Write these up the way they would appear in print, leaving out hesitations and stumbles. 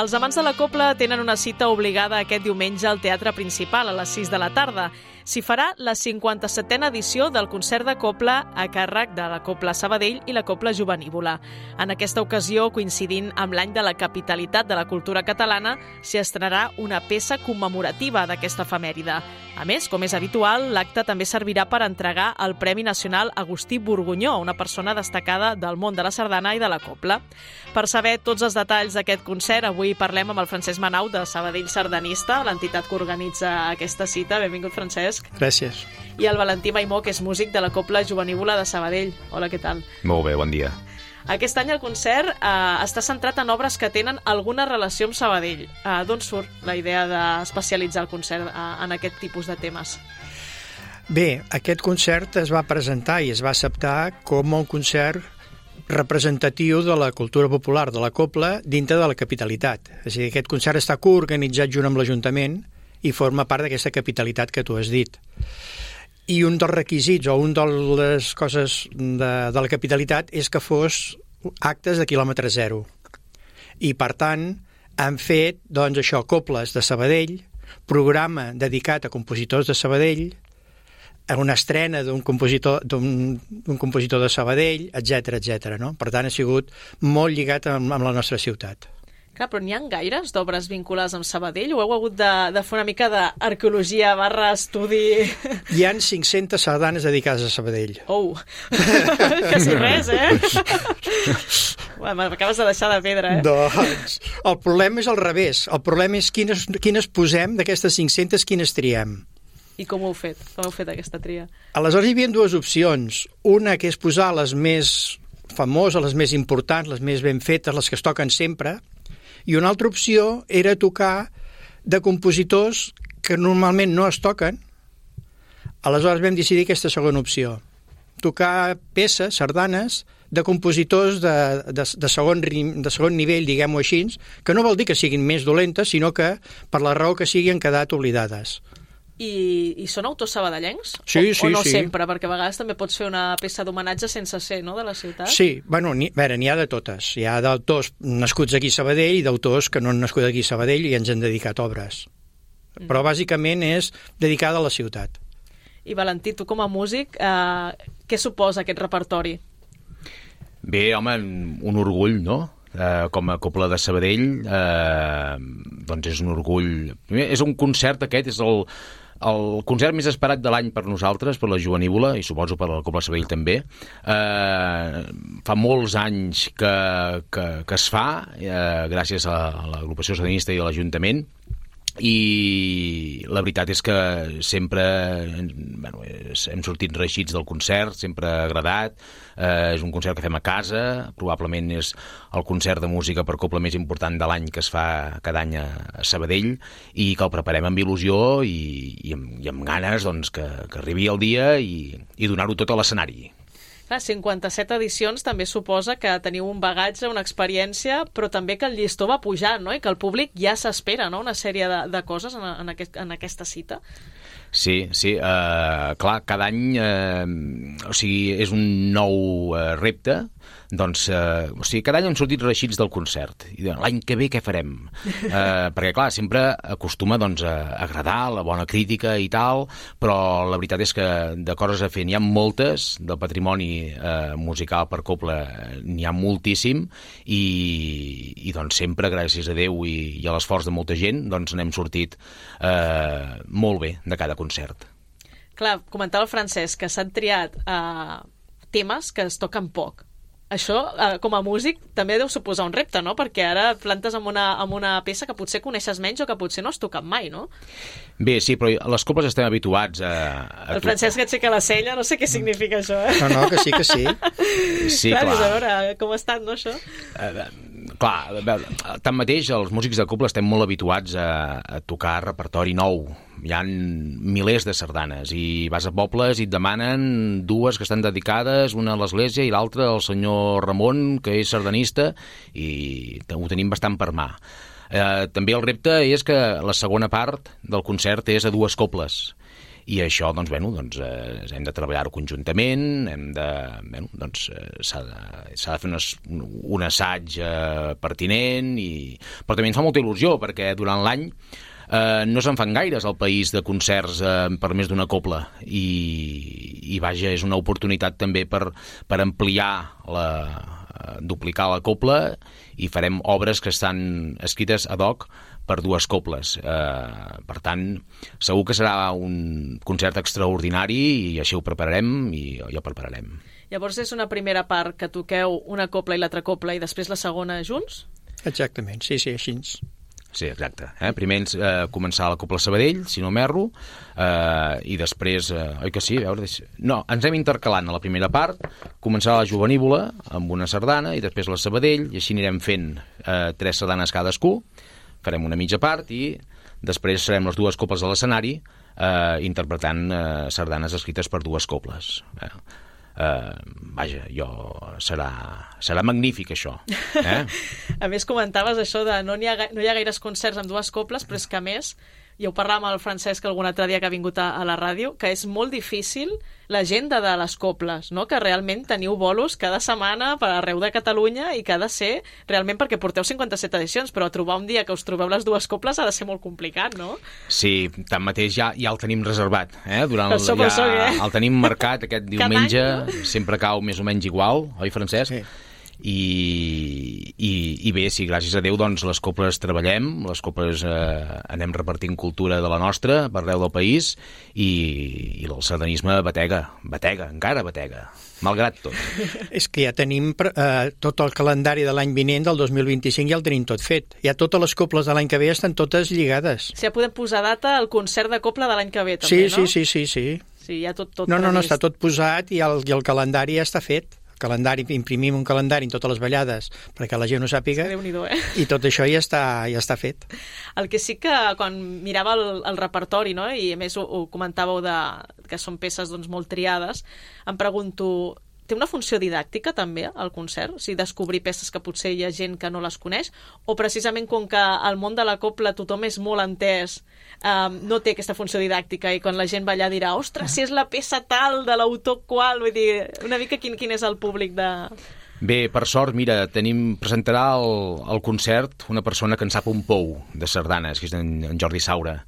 Els amants de la copla tenen una cita obligada aquest diumenge al Teatre Principal a les 6 de la tarda. S'hi farà la 57a edició del concert de copla a càrrec de la Copla Sabadell i la Copla Jovenívola. En aquesta ocasió, coincidint amb l'any de la capitalitat de la cultura catalana, s'hi estrenarà una peça commemorativa d'aquesta efemèride. A més, com és habitual, l'acte també servirà per entregar el Premi Nacional Agustí Borgunyó, una persona destacada del món de la sardana i de la copla. Per saber tots els detalls d'aquest concert, avui parlem amb el Francesc Manau, de Sabadell Sardanista, l'entitat que organitza aquesta cita. Benvingut, Francesc. Gràcies. I el Valentí Maimó, que és músic de la Copla Jovenívola de Sabadell. Hola, què tal? Molt bé, bon dia. Aquest any el concert està centrat en obres que tenen alguna relació amb Sabadell. D'on surt la idea d'especialitzar el concert en aquest tipus de temes? Bé, aquest concert es va presentar i es va acceptar com un concert representatiu de la cultura popular de la copla dintre de la capitalitat. És a dir, aquest concert està coorganitzat junt amb l'Ajuntament i forma part d'aquesta capitalitat que tu has dit. I un dels requisits o un de les coses de la capitalitat és que fos actes de quilòmetre zero. I, per tant, han fet, doncs, això, coples de Sabadell, programa dedicat a compositors de Sabadell, una estrena d'un compositor de Sabadell, etc. No? Per tant, ha sigut molt lligat amb la nostra ciutat. Clar, però n'hi ha gaires d'obres vinculades amb Sabadell? O heu hagut de fer una mica d'arqueologia / estudi? Hi han 500 sardanes dedicades a Sabadell. Oh! Quasi res, eh? M'acabes de deixar de pedra, eh? Doncs, el problema és al revés. El problema és quines posem d'aquestes 500, quines triem. I com ho heu fet? Com heu fet aquesta tria? Aleshores hi havia dues opcions. Una que és posar les més famoses, les més importants, les més ben fetes, les que es toquen sempre, i una altra opció era tocar de compositors que normalment no es toquen. Aleshores vam decidir aquesta segona opció. Tocar peces, sardanes, de compositors de segon nivell, diguem-ho així, que no vol dir que siguin més dolentes, sinó que, per la raó que sigui, han quedat oblidades. I són autors sabadellencs? Sí. O no sempre? Perquè a vegades també pots fer una peça d'homenatge sense ser, no?, de la ciutat? Sí, bueno, n'hi ha de totes. Hi ha d'autors nascuts aquí a Sabadell i d'autors que no han nascut aquí a Sabadell i ens han dedicat obres. Però bàsicament és dedicada a la ciutat. I Valentí, tu com a músic, què suposa aquest repertori? Bé, home, un orgull, no? Com a Copla de Sabadell, doncs és un orgull. Primer, és un concert aquest, és el concert més esperat de l'any per nosaltres, per la Jovenívola, i suposo per la Copla Sabadell també. Fa molts anys que es fa, gràcies a l'agrupació sardanista i a l'Ajuntament, i la veritat és que sempre hem sortit reeixits del concert, sempre ha agradat. És un concert que fem a casa, probablement és el concert de música per copla més important de l'any que es fa cada any a Sabadell, i que el preparem amb il·lusió i amb ganes, doncs, que arribi el dia i donar-ho tot a l'escenari. Clar, 57 edicions també suposa que teniu un bagatge, una experiència, però també que el llistó va pujar, no?, i que el públic ja s'espera, no?, una sèrie de coses en aquesta cita. Sí, clar, cada any és un nou repte, doncs cada any hem sortit reeixits del concert, i l'any que ve què farem? Perquè clar, sempre acostuma a agradar la bona crítica i tal, però la veritat és que de coses a fer n'hi ha moltes, del patrimoni musical per copla n'hi ha moltíssim, i doncs sempre, gràcies a Déu i a l'esforç de molta gent, doncs n'hem sortit molt bé de cada concert. Clar, comentava el Francesc que s'han triat temes que es toquen poc. Això, com a músic, també deu suposar un repte, no? Perquè ara et plantes amb una peça que potser coneixes menys o que potser no has tocat mai, no? Bé, sí, però les coples estem habituats a el Francesc aixeca la cella, no sé què significa això, eh? No, que sí. Sí, clar. A veure, com ha estat, no, això? Clar, tanmateix, els músics de copla estem molt habituats a tocar repertori nou. Hi ha milers de sardanes i vas a pobles i et demanen dues que estan dedicades, una a l'església i l'altra al senyor Ramon, que és sardanista, i ho tenim bastant per mà. També el repte és que la segona part del concert és a dues coples, i això, doncs, hem de treballar-ho conjuntament, s'ha de fer un assaig pertinent, però també ens fa molta il·lusió, perquè durant l'any no se'n fan gaires al país de concerts per més d'una cobla, i vaja, és una oportunitat també per ampliar duplicar la cobla, i farem obres que estan escrites ad hoc per 2 cobles. Per tant, segur que serà un concert extraordinari, i així ho prepararem, i ho prepararem. Llavors és una primera part que toqueu una cobla i l'altra cobla, i després la segona junts? Exactament, sí, així. Sí, exacte. Primer començar la Cobla Sabadell, si no m'erro, i després... oi que sí? No, ens hem intercalant a la primera part, començar la Jovenívola amb una sardana, i després la Sabadell, i així anirem fent 3 sardanes cadascú, farem una mitja part, i després serem les 2 cobles a l'escenari interpretant sardanes escrites per 2 cobles. Vaja, serà magnífic, això. A més, comentaves això de no hi ha gaires concerts amb 2 cobles, però és que, a més, ja ho parlàvem amb el Francesc algun altre dia que ha vingut a la ràdio, que és molt difícil l'agenda de les cobles, no? Que realment teniu bolos cada setmana per arreu de Catalunya, i que ha de ser realment, perquè porteu 57 edicions, però trobar un dia que us trobeu les 2 cobles ha de ser molt complicat, no? Sí, tanmateix ja el tenim reservat. El tenim marcat aquest diumenge, sempre cau més o menys igual, oi, Francesc? Sí. I bé, sí, gràcies a Déu, doncs les coples treballem, les coples anem repartint cultura de la nostra per arreu del país, i el sardanisme batega, encara batega, malgrat tot. És que ja tenim tot el calendari de l'any vinent, del 2025, ja el tenim tot fet. Ja totes les coples de l'any que ve estan totes lligades. Ja podem posar data al concert de copla de l'any que ve, també, no? Sí. Sí, ja tot no, està tot posat, i el calendari ja està fet. Imprimim un calendari en totes les ballades perquè la gent ho sàpiga, i tot això ja està fet. El que sí que quan mirava el repertori, no? I a més ho comentàveu que són peces molt triades, em pregunto, té una funció didàctica també el concert? O sigui, descobrir peces que potser hi ha gent que no les coneix, o precisament com que al món de la cobla tothom és molt entès, no té aquesta funció didàctica, i quan la gent va allà dirà, ostres, si és la peça tal de l'autor qual, vull dir, una mica quin és el públic de... Bé, per sort, mira, presentarà el concert una persona que en sap un pou de sardanes, que és en Jordi Saura.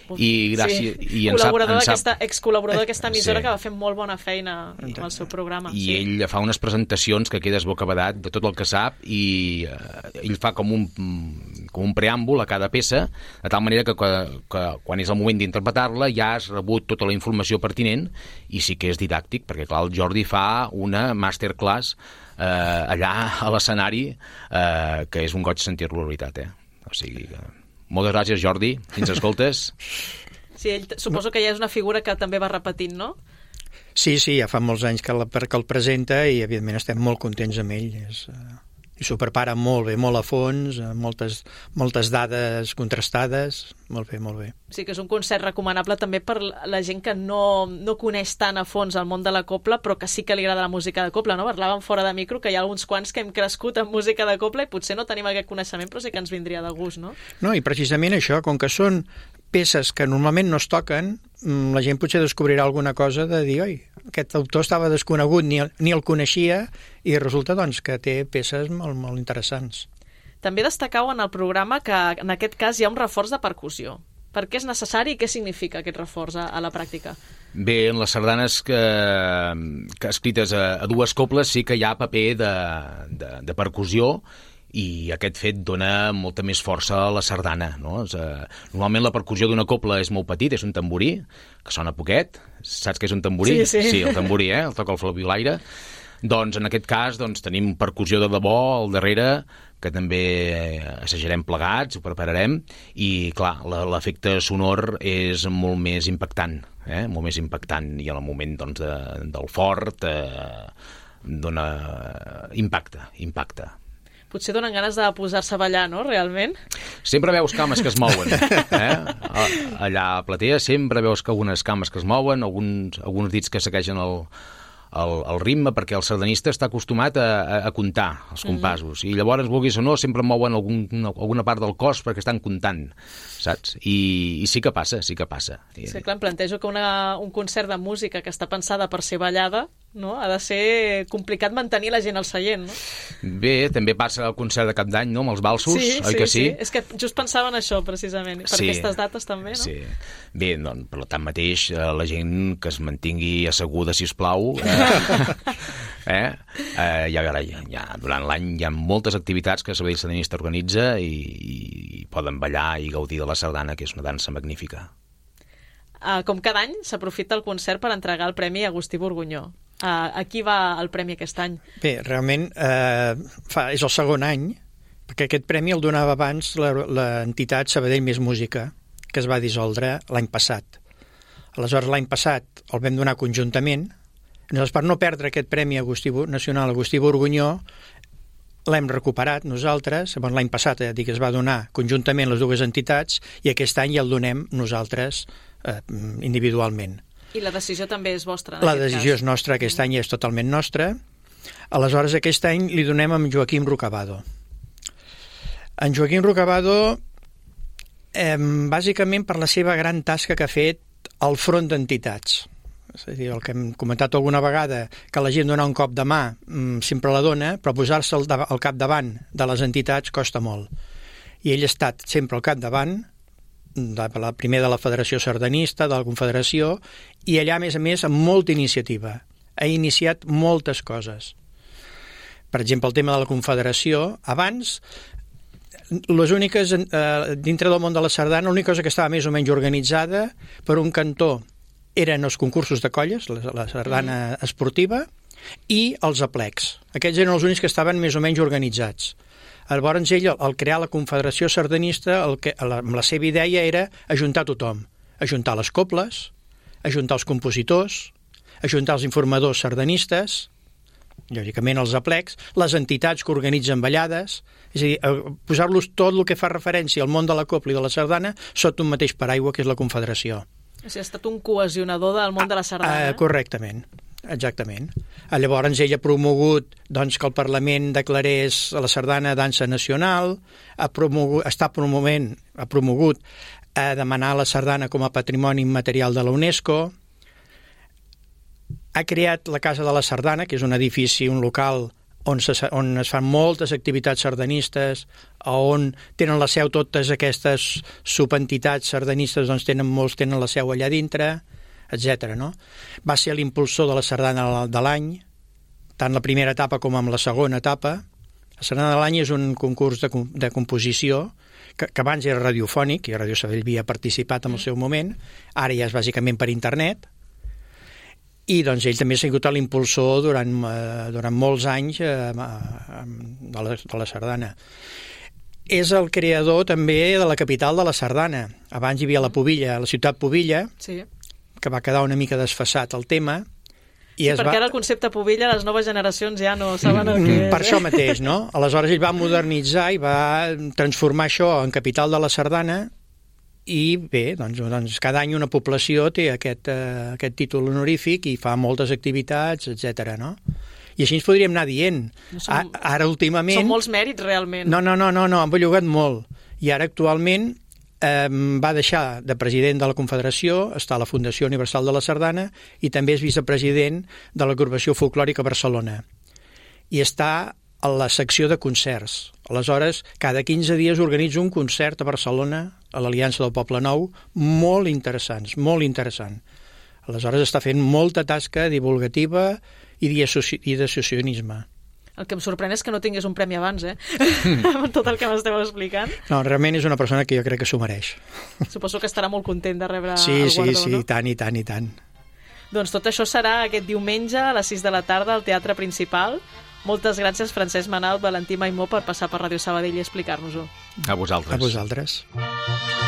Excol·laborador d'aquesta emissora, que va fer molt bona feina amb el seu programa. I ell fa unes presentacions que quedes bocabadat de tot el que sap, i ell fa com un preàmbul a cada peça, de tal manera que quan és el moment d'interpretar-la ja has rebut tota la informació pertinent, i sí que és didàctic, perquè clar, el Jordi fa una masterclass allà a l'escenari, que és un goig sentir-lo, la veritat, o sigui que... Moltes gràcies, Jordi, si ens escoltes. Sí, ell suposo que ja és una figura que també va repetint, no? Sí, ja fa molts anys que el presenta, i evidentment estem molt contents amb ell. I s'ho prepara molt bé, molt a fons, moltes dades contrastades, molt bé. Sí que és un concert recomanable també per la gent que no coneix tant a fons el món de la cobla, però que sí que li agrada la música de cobla, no? Parlàvem fora de micro que hi ha alguns quants que hem crescut amb música de cobla i potser no tenim aquest coneixement, però sí que ens vindria de gust, no? No, i precisament això, com que són peces que normalment no es toquen, la gent potser descobrirà alguna cosa de dir, oi, aquest autor estava desconegut, ni el coneixia, i resulta doncs que té peces molt, molt interessants. També destacau en el programa que en aquest cas hi ha un reforç de percussió. Per què és necessari i què significa aquest reforç a la pràctica? Bé, en les sardanes que escrites a 2 cobles sí que hi ha paper de percussió, i aquest fet dona molta més força a la sardana, no? Normalment la percussió d'una cobla és molt petit, és un tamborí, que sona poquet. Saps què és un tamborí? Sí, el tamborí, el toca el flabiolaire. Doncs en aquest cas tenim percussió de debò al darrere, que també assajarem plegats, ho prepararem, i clar, l'efecte sonor és molt més impactant, molt més impactant, i en el moment del fort dona impacte. Potser donen ganes de posar-se a ballar, no?, realment? Sempre veus cames que es mouen, Allà a platea sempre veus que algunes cames que es mouen, alguns dits que segueixen el ritme, perquè el sardanista està acostumat a comptar els compassos, i llavors, vulguis o no, sempre mouen alguna part del cos perquè estan comptant, saps? I sí que passa, sí que passa. Sí, clar, em plantejo que un concert de música que està pensada per ser ballada, no? Ha de ser complicat mantenir la gent al seient, no? Bé, també passa el concert de Cap d'Any, no?, amb els balsos, oi que sí? És que just pensava en això, precisament, per aquestes dates també, no? Sí. Bé, doncs, per tant mateix, la gent que es mantingui asseguda, sisplau, durant l'any hi ha moltes activitats que Sabadell Sardanista organitza i poden ballar i gaudir de la sardana, que és una dansa magnífica. Com cada any, s'aprofita el concert per entregar el Premi Agustí Borgunyó. A qui va el premi aquest any? Bé, realment és el segon any, perquè aquest premi el donava abans l'entitat Sabadell Més Música, que es va dissoldre l'any passat. Aleshores, l'any passat el vam donar conjuntament. Llavors, per no perdre aquest Premi Nacional Agustí Borgunyó, l'hem recuperat nosaltres. L'any passat es va donar conjuntament les dues entitats i aquest any ja el donem nosaltres individualment. I la decisió també és vostra? La decisió és nostra, aquest any és totalment nostra. Aleshores, aquest any li donem a Joaquim Rocabado. En Joaquim Rocabado, bàsicament per la seva gran tasca que ha fet al front d'entitats. És a dir, el que hem comentat alguna vegada, que la gent dona un cop de mà sempre la dona, però posar-se al capdavant de les entitats costa molt. I ell ha estat sempre al capdavant, primer de la Federació Sardanista, de la Confederació, i allà, a més, amb molta iniciativa. Ha iniciat moltes coses. Per exemple, el tema de la Confederació. Abans, les úniques, dintre del món de la sardana, l'única cosa que estava més o menys organitzada, per un cantó, eren els concursos de colles, la sardana esportiva, i els aplecs. Aquests eren els únics que estaven més o menys organitzats. Llavors ell, al crear la Confederació Sardanista, amb la seva idea era ajuntar tothom. Ajuntar les coples, ajuntar els compositors, ajuntar els informadors sardanistes, lògicament els aplecs, les entitats que organitzen ballades, és a dir, posar-los tot el que fa referència al món de la copla i de la sardana sota un mateix paraigua, que és la Confederació. O sigui, ha estat un cohesionador del món de la sardana. Correctament. Exactament. Llavors ell ha promogut que el Parlament declarés la sardana dansa nacional, ha promogut demanar la sardana com a patrimoni immaterial de la UNESCO, ha creat la Casa de la Sardana, que és un edifici, un local on es fan moltes activitats sardanistes, on tenen la seu totes aquestes subentitats sardanistes, molts tenen la seu allà dintre, etc. No? Va ser l'impulsor de la sardana de l'any, tant la primera etapa com amb la segona etapa. La sardana de l'any és un concurs de composició que abans era radiofònic, i Radio Sabadell havia participat en el seu moment, ara ja és bàsicament per internet, i doncs ell també ha sigut l'impulsor durant molts anys de la sardana. És el creador també de la capital de la sardana. Abans hi havia la Pubilla, la ciutat Pubilla, sí, que va quedar una mica desfasat el tema. Perquè ara el concepte Pubilla les noves generacions ja no saben el que és. Per això mateix, no? Aleshores ell va modernitzar i va transformar això en capital de la sardana i bé, doncs cada any una població té aquest títol honorífic i fa moltes activitats, etc. no? I així ens podríem anar dient. Ara últimament... Són molts mèrits, realment. No, han bellugat molt. I ara actualment va deixar de president de la Confederació, està a la Fundació Universal de la Sardana i també és vicepresident de l'Agrupació Folclòrica Barcelona. I està a la secció de concerts. Aleshores, cada 15 dies organitza un concert a Barcelona, a l'Aliança del Poble Nou, molt interessant. Aleshores està fent molta tasca divulgativa i d'associacionisme. El que em sorprèn és que no tingués un premi abans, amb tot el que m'esteu explicant. No, realment és una persona que jo crec que s'ho mereix. Suposo que estarà molt content de rebre el guardó, no? Sí, i tant. Doncs tot això serà aquest diumenge a les 6 de la tarda al Teatre Principal. Moltes gràcies, Francesc Manal, Valentí Maimó, per passar per Ràdio Sabadell i explicar-nos-ho. A vosaltres. A vosaltres.